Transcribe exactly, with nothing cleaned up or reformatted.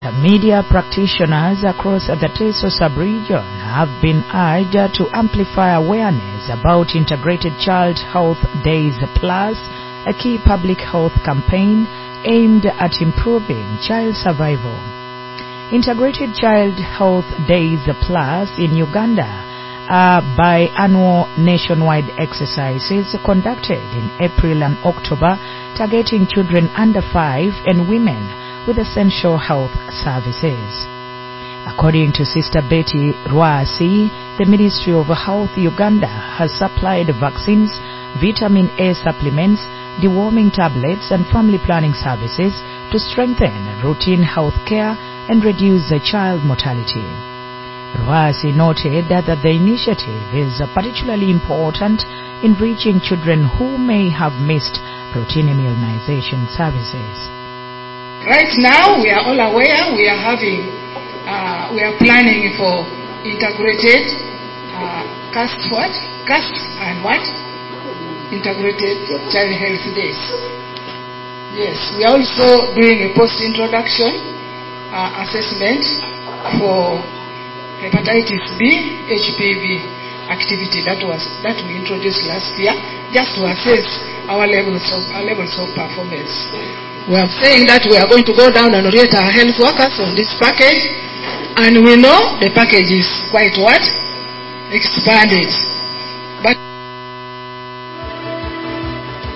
Media practitioners across the Teso sub-region have been urged to amplify awareness about Integrated Child Health Days Plus, a key public health campaign aimed at improving child survival. Integrated Child Health Days Plus in Uganda are biannual nationwide exercises conducted in April and October, targeting children under five and women with essential health services. According to Sister Betty Rwasi, the Ministry of Health Uganda has supplied vaccines, vitamin A supplements, deworming tablets and family planning services to strengthen routine health care and reduce the child mortality. Rwasi noted that the initiative is particularly important in reaching children who may have missed routine immunization services. Right now, we are all aware we are having, uh, we are planning for integrated uh, cast what? Cast and what? Integrated Child Health Days. Yes, we are also doing a post-introduction uh, assessment for hepatitis B, H P V activity that was that we introduced last year, just to assess our levels of our levels of performance. We are saying that we are going to go down and rate our health workers on this package, and we know the package is quite what? Expanded. But